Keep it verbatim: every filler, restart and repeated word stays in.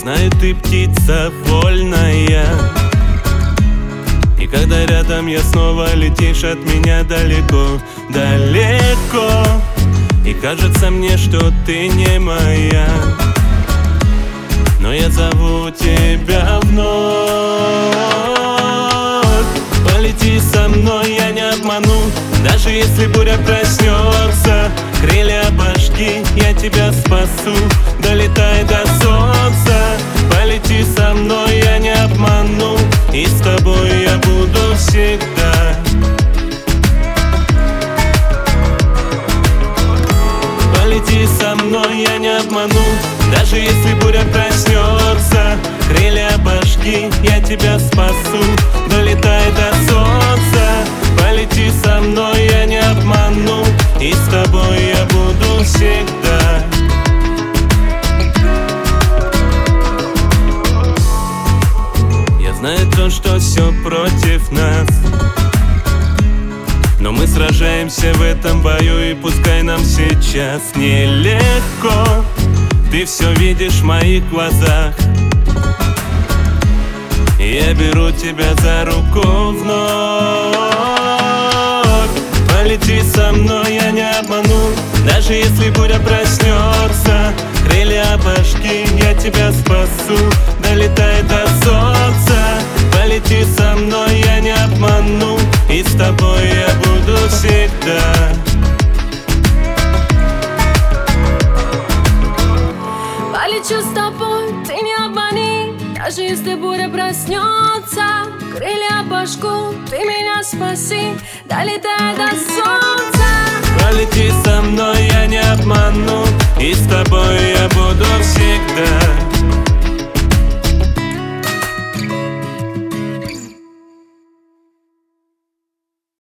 знаю, ты птица вольная, и когда рядом я, снова летишь от меня далеко, далеко. И кажется мне, что ты не моя, но я зову тебя вновь. Полети со мной, я не обману, даже если буря проснется. Крылья башки, я тебя спасу, долетай до солнца. Полети со мной, я не обману, и с тобой я буду всегда. Полети со мной, я не обману, даже если буря проснется. Крылья башки, я тебя спасу, долетай до солнца. Полети со мной, я не обману, и с тобой я буду всегда. Я знаю то, что все против нас, но мы сражаемся в этом бою, и пускай нам сейчас нелегко, ты все видишь в моих глазах. Я беру тебя за руку вновь. Полети со мной, я не обману, даже если буря проснется. Крылья башки, я тебя спасу, долетай до солнца. Полети со мной, я не обману, и с тобой я буду всегда. Полечу с тобой, ты не обмани, даже если буря проснется. Крылья башку, ты меня спаси, долетай до солнца. Полети со мной, я не обману, и с тобой